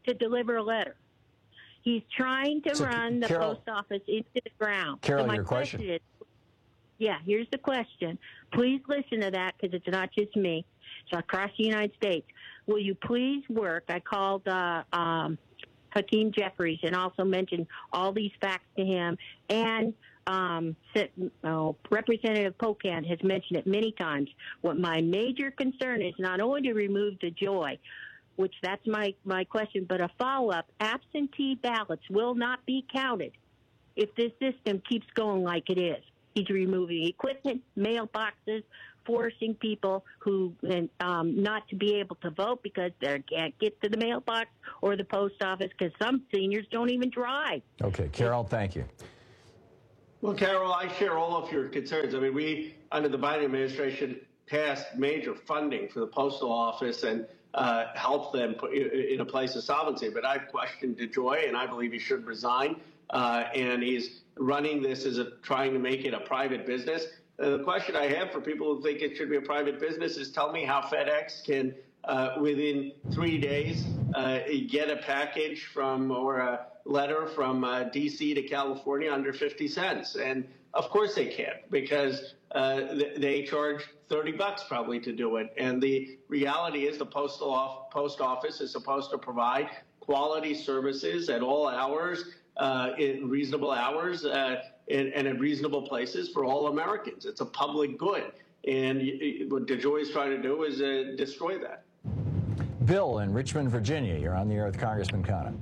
to deliver a letter. He's trying to run the post office into the ground. Carol, so my your question is, here's the question. Please listen to that because it's not just me. It's across the United States. Will you please work? I called Hakeem Jeffries and also mentioned all these facts to him. And Representative Pocan has mentioned it many times. What my major concern is not only to remove the joy, which that's my question, but a follow-up, absentee ballots will not be counted if this system keeps going like it is. He's removing equipment, mailboxes, forcing people who not to be able to vote because they can't get to the mailbox or the post office because some seniors don't even drive. Okay, Carol, thank you. Well, Carol, I share all of your concerns. I mean, we, under the Biden administration, passed major funding for the postal office and helped them put in a place of solvency. But I've questioned DeJoy, and I believe he should resign. And he's running this as trying to make it a private business. The question I have for people who think it should be a private business is tell me how FedEx can, within 3 days, get a package or a letter from D.C. to California under 50 cents. And of course they can't because they charge $30 probably to do it. And the reality is the post office is supposed to provide quality services at all hours, in reasonable hours, and at reasonable places for all Americans. It's a public good. And what DeJoy is trying to do is destroy that. Bill in Richmond, Virginia. You're on the air with Congressman Khanna.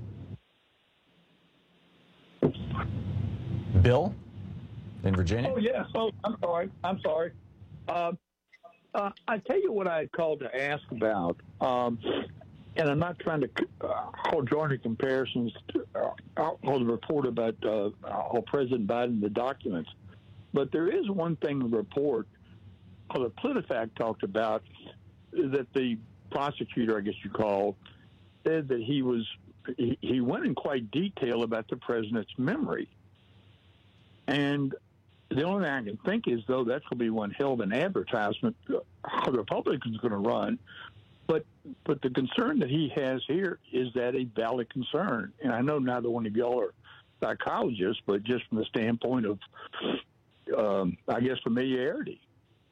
Bill in Virginia? Oh, yes. Oh, I'm sorry. I tell you what I had called to ask about, and I'm not trying to join the comparisons or the report about President Biden, the documents, but there is one thing in the report, or the PolitiFact talked about, that the prosecutor, I guess you call, said that he went in quite detail about the president's memory. And the only thing I can think is, though, that's going to be one hell of an advertisement the Republicans are going to run. But the concern that he has here is that a valid concern. And I know neither one of y'all are psychologists, but just from the standpoint of, I guess, familiarity.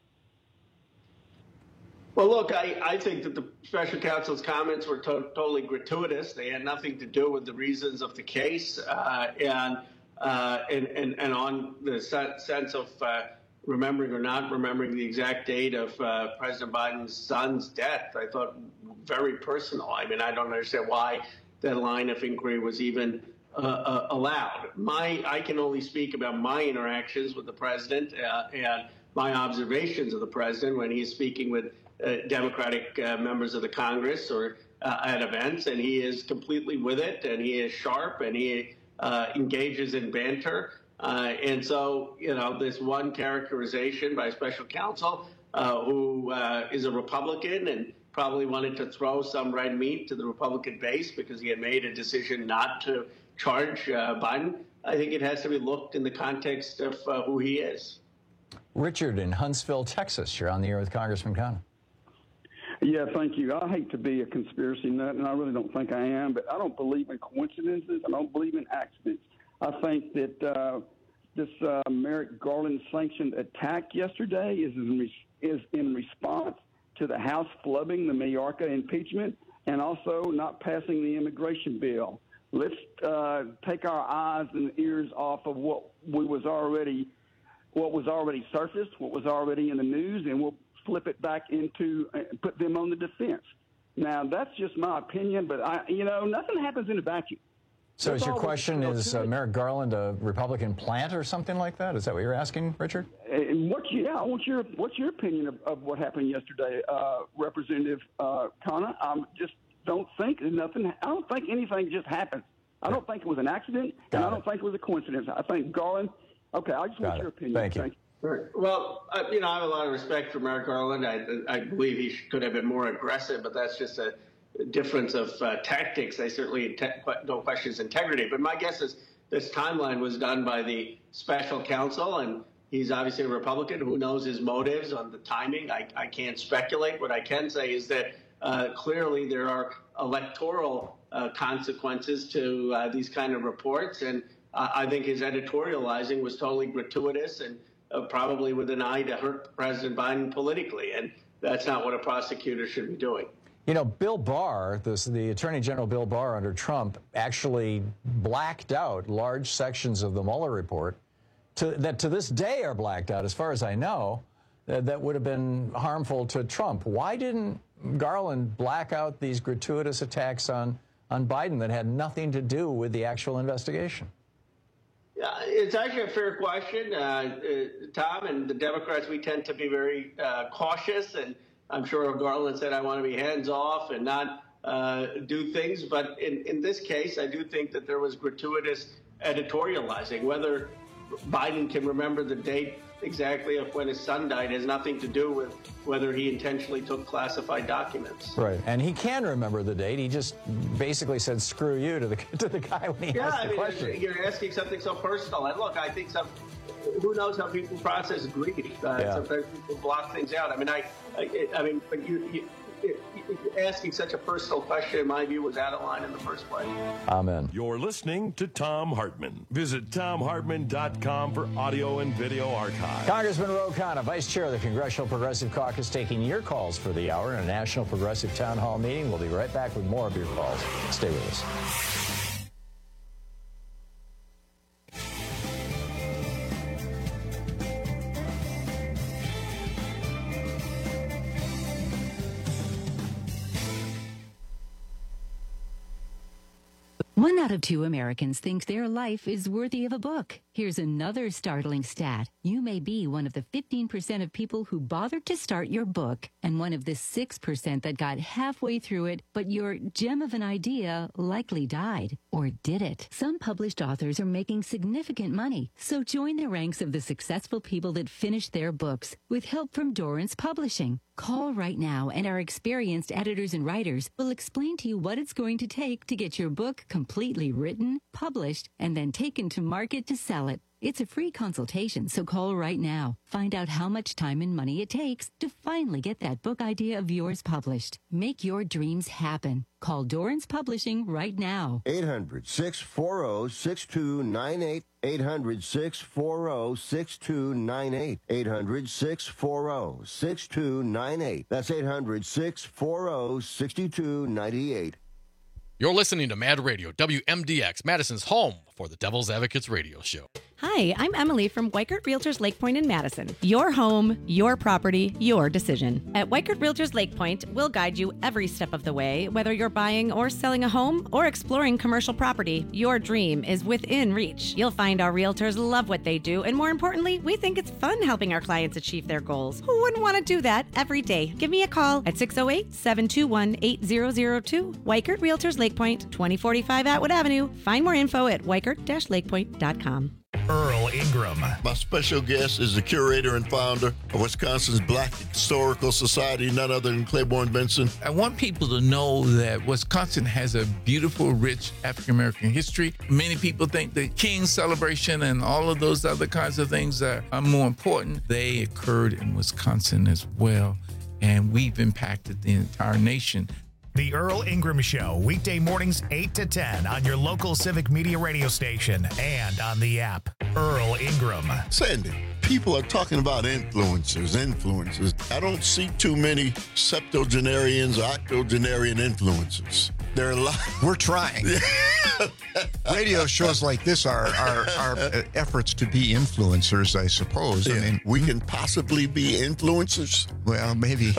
Well, look, I think that the special counsel's comments were totally gratuitous. They had nothing to do with the reasons of the case, and on the sense of remembering or not remembering the exact date of President Biden's son's death. I thought very personal. I mean, I don't understand why that line of inquiry was even allowed. I can only speak about my interactions with the president and my observations of the president when he's speaking with Democratic members of the Congress or at events, and he is completely with it, and he is sharp, and he engages in banter. And so, this one characterization by special counsel who is a Republican and probably wanted to throw some red meat to the Republican base because he had made a decision not to charge Biden, I think it has to be looked in the context of who he is. Richard in Huntsville, Texas. You're on the air with Congressman Khanna. Yeah, thank you. I hate to be a conspiracy nut, and I really don't think I am, but I don't believe in coincidences. I don't believe in accidents. I think that this Merrick Garland sanctioned attack yesterday is in response to the House flubbing the Mayorkas impeachment and also not passing the immigration bill. Let's take our eyes and ears off of what was already surfaced, what was already in the news, and we'll flip it back into put them on the defense. Now, that's just my opinion, but nothing happens in a vacuum. So is your question, is Merrick Garland a Republican plant or something like that? Is that what you're asking, Richard? What's your opinion of what happened yesterday, Representative Khanna? I just don't think nothing. I don't think anything just happened. I don't think it was an accident, and I don't think it was a coincidence. I think Garland. Okay, I just want your opinion. Thank you. Well, I have a lot of respect for Merrick Garland. I believe he could have been more aggressive, but that's just a difference of tactics. I certainly don't question his integrity. But my guess is this timeline was done by the special counsel, and he's obviously a Republican. Who knows his motives on the timing? I can't speculate. What I can say is that clearly there are electoral consequences to these kind of reports. And I think his editorializing was totally gratuitous and probably with an eye to hurt President Biden politically. And that's not what a prosecutor should be doing. You know, Bill Barr, the Attorney General Bill Barr under Trump, actually blacked out large sections of the Mueller report that to this day are blacked out, as far as I know, that would have been harmful to Trump. Why didn't Garland black out these gratuitous attacks on Biden that had nothing to do with the actual investigation? It's actually a fair question, Tom, and the Democrats, we tend to be very cautious, and I'm sure Garland said, I want to be hands-off and not do things. But in this case, I do think that there was gratuitous editorializing. Whether Biden can remember the date exactly of when his son died has nothing to do with whether he intentionally took classified documents. Right, and he can remember the date. He just basically said "screw you" to the guy when he asked the question. You're asking something so personal. And look, I think who knows how people process grief? Sometimes people block things out. But you asking such a personal question, in my view, was out of line in the first place. Amen. You're listening to Thom Hartmann. Visit ThomHartmann.com for audio and video archive. Congressman Ro Khanna, Vice Chair of the Congressional Progressive Caucus, taking your calls for the hour in a National Progressive Town Hall meeting. We'll be right back with more of your calls. Stay with us. One out of 2 Americans think their life is worthy of a book. Here's another startling stat. You may be one of the 15% of people who bothered to start your book and one of the 6% that got halfway through it, but your gem of an idea likely died. Or did it? Some published authors are making significant money, so join the ranks of the successful people that finished their books with help from Dorrance Publishing. Call right now, and our experienced editors and writers will explain to you what it's going to take to get your book completely written, published, and then taken to market to sell it. It's a free consultation, so call right now. Find out how much time and money it takes to finally get that book idea of yours published. Make your dreams happen. Call Dorrance Publishing right now. 800-640-6298. 800-640-6298. 800-640-6298. That's 800-640-6298. You're listening to Mad Radio, WMDX, Madison's home for the Devil's Advocates radio show. Hi, I'm Emily from Weichert Realtors Lake Point in Madison. Your home, your property, your decision. At Weichert Realtors Lake Point, we'll guide you every step of the way. Whether you're buying or selling a home or exploring commercial property, your dream is within reach. You'll find our realtors love what they do, and more importantly, we think it's fun helping our clients achieve their goals. Who wouldn't want to do that every day? Give me a call at 608-721-8002. Weichert Realtors Lake Point, 2045 Atwood Avenue. Find more info at weichert-lakepoint.com. Earl Ingram. My special guest is the curator and founder of Wisconsin's Black Historical Society, none other than Claiborne Benson. I want people to know that Wisconsin has a beautiful, rich African-American history. Many people think the King's celebration and all of those other kinds of things are more important. They occurred in Wisconsin as well, and we've impacted the entire nation. The Earl Ingram Show, weekday mornings 8 to 10 on your local Civic Media radio station and on the app. Earl Ingram. Sandy, people are talking about influencers. I don't see too many septuagenarians or octogenarian influencers. There are a lot. We're trying. Radio shows like this are efforts to be influencers, I suppose. Yeah. I mean, we can possibly be influencers. Well, maybe.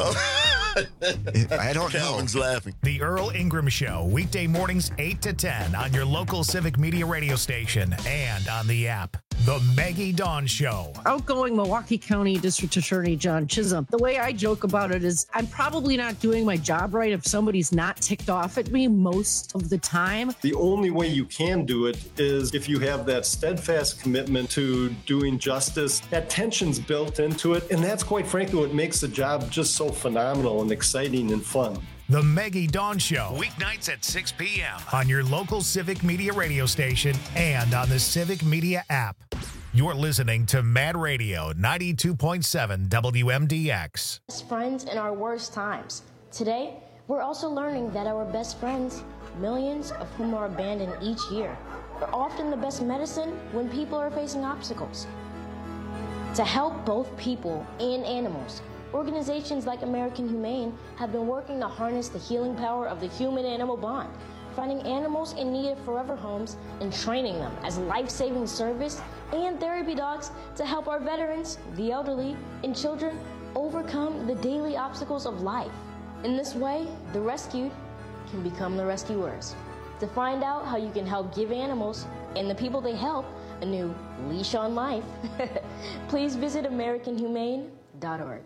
I don't know. Calvin's laughing. The Earl Ingram Show, weekday mornings 8 to 10 on your local Civic Media radio station and on the app. The Maggie Dawn Show. Outgoing Milwaukee County District Attorney John Chisholm. The way I joke about it is I'm probably not doing my job right if somebody's not ticked off at me most of the time. The only way you can do it is if you have that steadfast commitment to doing justice. That tension's built into it, and that's quite frankly what makes the job just so phenomenal and exciting and fun. The Maggie Dawn Show, weeknights at 6 p.m. on your local Civic Media radio station and on the Civic Media app. You're listening to Mad Radio 92.7 WMDX. Best friends in our worst times. Today, we're also learning that our best friends millions of whom are abandoned each year, are often the best medicine when people are facing obstacles. To help both people and animals, organizations like American Humane have been working to harness the healing power of the human-animal bond, finding animals in need of forever homes and training them as life-saving service and therapy dogs to help our veterans, the elderly, and children overcome the daily obstacles of life. In this way, the rescued can become the rescuers. To find out how you can help give animals and the people they help a new leash on life, please visit AmericanHumane.org.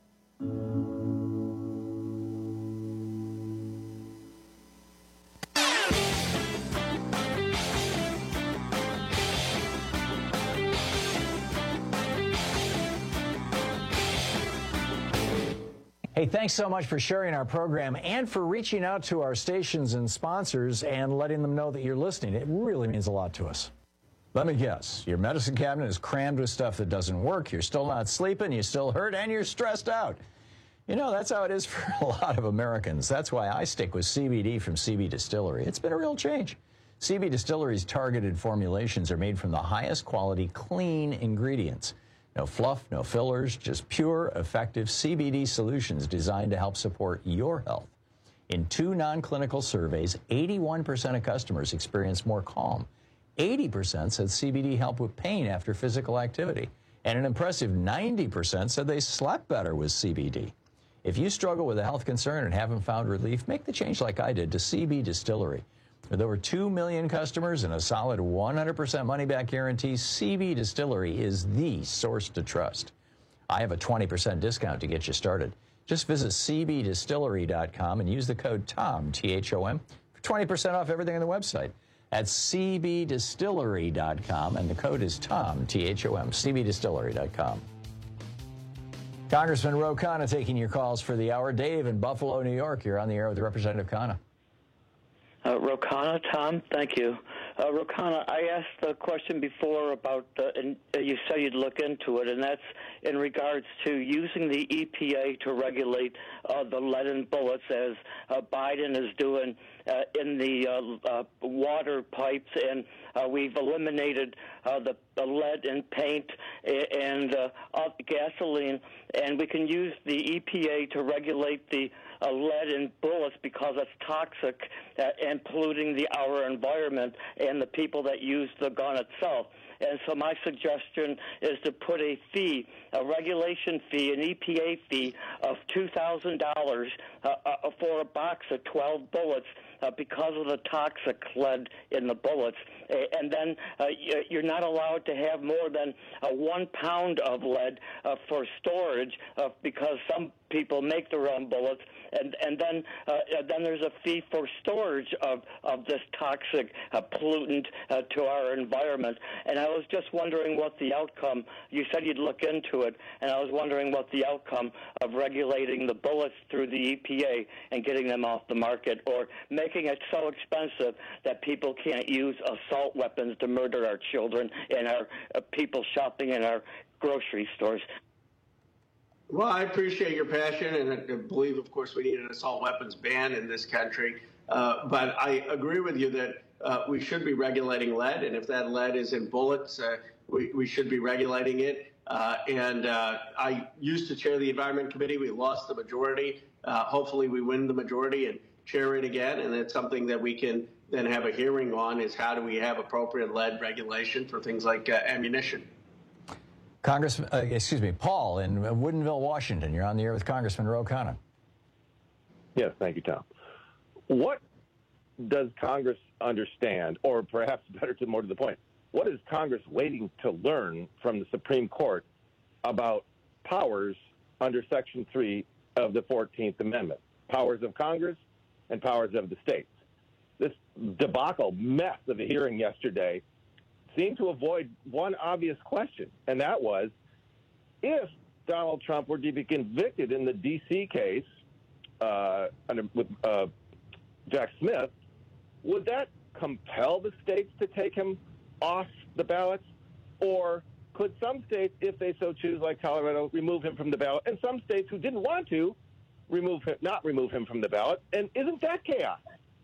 Hey, thanks so much for sharing our program and for reaching out to our stations and sponsors and letting them know that you're listening. It really means a lot to us. Let me guess, your medicine cabinet is crammed with stuff that doesn't work, you're still not sleeping, you still hurt, and you're stressed out. You know, that's how it is for a lot of Americans. That's why I stick with CBD from CB Distillery. It's been a real change. CB Distillery's targeted formulations are made from the highest quality, clean ingredients. No fluff, no fillers, just pure, effective CBD solutions designed to help support your health. In 2 non-clinical surveys, 81% of customers experienced more calm. 80% said CBD helped with pain after physical activity. And an impressive 90% said they slept better with CBD. If you struggle with a health concern and haven't found relief, make the change like I did to CB Distillery. With over 2 million customers and a solid 100% money-back guarantee, CB Distillery is the source to trust. I have a 20% discount to get you started. Just visit cbdistillery.com and use the code TOM, T-H-O-M, for 20% off everything on the website. That's cbdistillery.com, and the code is TOM, T-H-O-M, cbdistillery.com. Congressman Ro Khanna taking your calls for the hour. Dave in Buffalo, New York, you're on the air with Representative Khanna. Ro Khanna, Tom, thank you. Ro Khanna, I asked the question before about, and you said you'd look into it, and that's in regards to using the EPA to regulate the lead in bullets, as Biden is doing in the water pipes, and we've eliminated the lead in paint and gasoline, and we can use the EPA to regulate the lead in bullets because it's toxic and polluting our environment and the people that use the gun itself. And so my suggestion is to put a fee, a regulation fee, an EPA fee of $2,000 for a box of 12 bullets because of the toxic lead in the bullets. And then you're not allowed to have more than 1 pound of lead for storage because some people make their own bullets. And then there's a fee for storage of this toxic pollutant to our environment. And I was just wondering what the outcome, you said you'd look into it, and I was wondering what the outcome of regulating the bullets through the EPA and getting them off the market, or making it so expensive that people can't use assault weapons to murder our children and our people shopping in our grocery stores. Well, I appreciate your passion, and I believe, of course, we need an assault weapons ban in this country. But I agree with you that we should be regulating lead, and if that lead is in bullets, we should be regulating it. I used to chair the Environment Committee. We lost the majority. Hopefully we win the majority and chair it again, and it's something that we can then have a hearing on, is how do we have appropriate lead regulation for things like ammunition. Paul in Woodinville, Washington. You're on the air with Congressman Ro Khanna. Yes, thank you, Tom. What does Congress understand, or perhaps more to the point, what is Congress waiting to learn from the Supreme Court about powers under Section 3 of the 14th Amendment? Powers of Congress and powers of the states. This debacle mess of a hearing yesterday seemed to avoid one obvious question, and that was, if Donald Trump were to be convicted in the D.C. case with Jack Smith, would that compel the states to take him off the ballots? Or could some states, if they so choose, like Colorado, remove him from the ballot, and some states who didn't want to not remove him from the ballot? And isn't that chaos?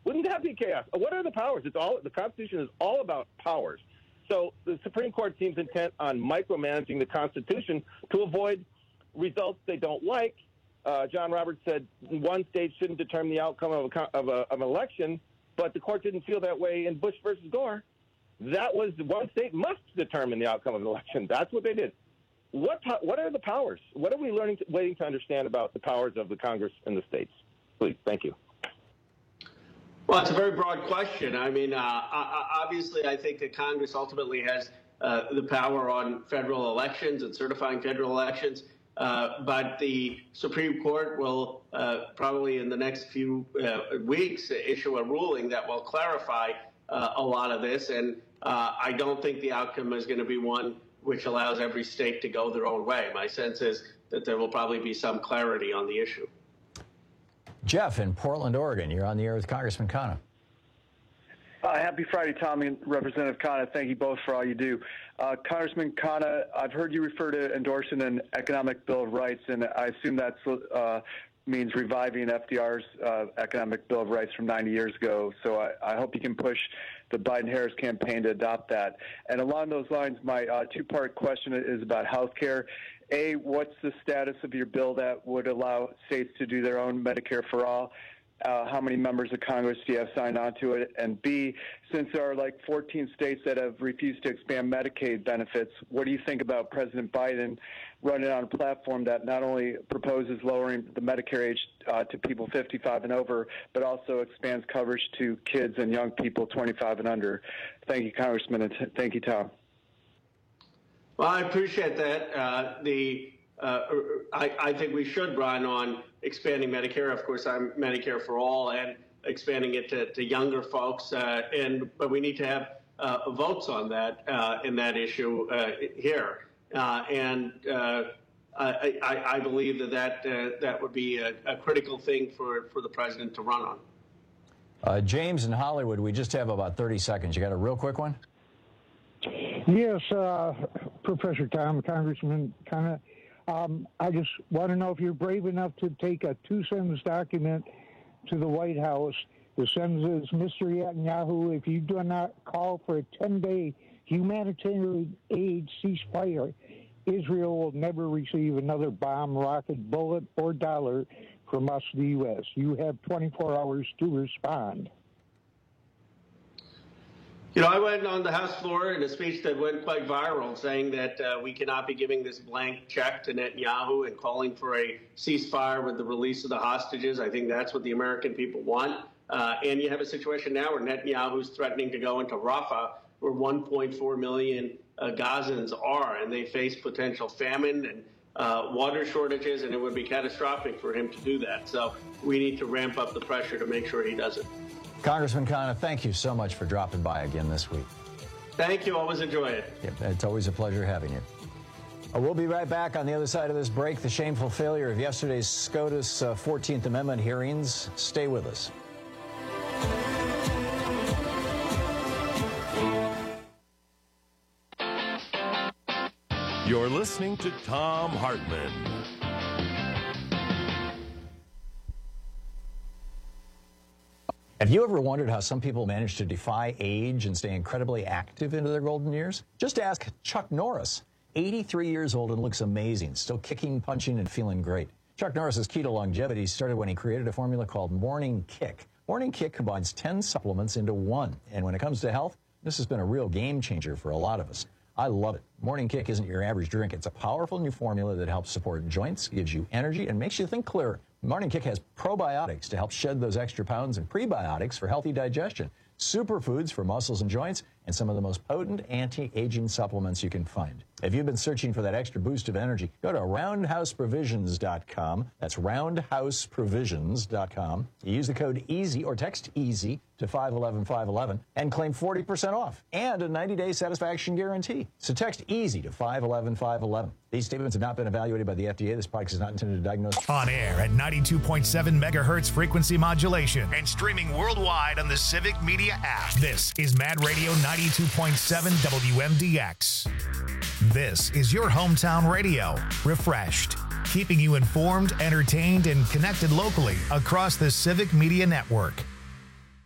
Wouldn't that be chaos? What are the powers? The Constitution is all about powers. So the Supreme Court seems intent on micromanaging the Constitution to avoid results they don't like. John Roberts said one state shouldn't determine the outcome of an election, but the court didn't feel that way in Bush versus Gore. That was one state must determine the outcome of an election. That's what they did. What are the powers? What are we waiting to understand about the powers of the Congress and the states? Please, thank you. Well, it's a very broad question. I mean, obviously, I think that Congress ultimately has the power on federal elections and certifying federal elections. But the Supreme Court will probably in the next few weeks issue a ruling that will clarify a lot of this. And I don't think the outcome is going to be one which allows every state to go their own way. My sense is that there will probably be some clarity on the issue. Jeff in Portland, Oregon, you're on the air with Congressman Khanna. Happy Friday, Tom and Representative Khanna. Thank you both for all you do. Congressman Khanna, I've heard you refer to endorsing an economic Bill of Rights, and I assume that means reviving FDR's economic Bill of Rights from 90 years ago. So I hope you can push the Biden-Harris campaign to adopt that. And along those lines, my two-part question is about health care. A, what's the status of your bill that would allow states to do their own Medicare for all? How many members of Congress do you have signed on to it? And B, since there are like 14 states that have refused to expand Medicaid benefits, what do you think about President Biden running on a platform that not only proposes lowering the Medicare age to people 55 and over, but also expands coverage to kids and young people 25 and under? Thank you, Congressman, and thank you, Tom. Well, I appreciate that. I think we should run on expanding Medicare. Of course, I'm Medicare for all and expanding it to younger folks. But we need to have votes on that in that issue here. I believe that would be a critical thing for the president to run on. James in Hollywood, we just have about 30 seconds. You got a real quick one? Yes, Professor Tom, Congressman Khanna. I just want to know if you're brave enough to take a two-sentence document to the White House that sends this Mr. Netanyahu, if you do not call for a 10-day humanitarian aid ceasefire, Israel will never receive another bomb, rocket, bullet, or dollar from us, the U.S. You have 24 hours to respond. You know, I went on the House floor in a speech that went quite viral saying that we cannot be giving this blank check to Netanyahu and calling for a ceasefire with the release of the hostages. I think that's what the American people want. And you have a situation now where Netanyahu's threatening to go into Rafah, where 1.4 million Gazans are, and they face potential famine and water shortages, and it would be catastrophic for him to do that. So we need to ramp up the pressure to make sure he does it. Congressman Khanna, thank you so much for dropping by again this week. Thank you. Always enjoy it. Yeah, it's always a pleasure having you. We'll be right back on the other side of this break. The shameful failure of yesterday's SCOTUS 14th Amendment hearings. Stay with us. You're listening to Thom Hartmann. Have you ever wondered how some people manage to defy age and stay incredibly active into their golden years? Just ask Chuck Norris, 83 years old and looks amazing, still kicking, punching, and feeling great. Chuck Norris's key to longevity started when he created a formula called Morning Kick. Morning Kick combines 10 supplements into one, and when it comes to health, this has been a real game changer for a lot of us. I love it. Morning Kick isn't your average drink. It's a powerful new formula that helps support joints, gives you energy, and makes you think clearer. Morning Kick has probiotics to help shed those extra pounds and prebiotics for healthy digestion, superfoods for muscles and joints, and some of the most potent anti-aging supplements you can find. If you've been searching for that extra boost of energy, go to roundhouseprovisions.com. That's roundhouseprovisions.com. You use the code EASY or text EASY to 511-511 and claim 40% off and a 90-day satisfaction guarantee. So text EASY to 511-511. These statements have not been evaluated by the FDA. This product is not intended to diagnose. On air at 92.7 megahertz frequency modulation and streaming worldwide on the Civic Media app. This is Mad Radio 92.7 WMDX. This is your hometown radio, refreshed, keeping you informed, entertained, and connected locally across the Civic Media Network.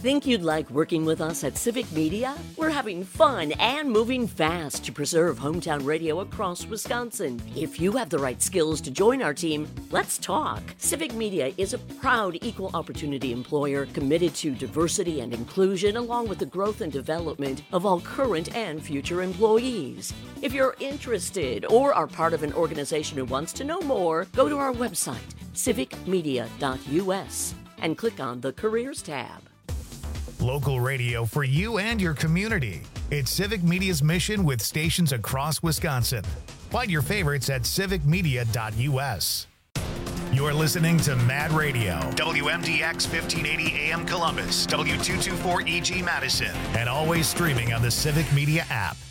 Think you'd like working with us at Civic Media? We're having fun and moving fast to preserve hometown radio across Wisconsin. If you have the right skills to join our team, let's talk. Civic Media is a proud equal opportunity employer committed to diversity and inclusion, along with the growth and development of all current and future employees. If you're interested or are part of an organization who wants to know more, go to our website, civicmedia.us, and click on the Careers tab. Local radio for you and your community. It's Civic Media's mission with stations across Wisconsin. Find your favorites at civicmedia.us. You're listening to Mad Radio, WMDX 1580 AM Columbus, W224 EG Madison, and always streaming on the Civic Media app.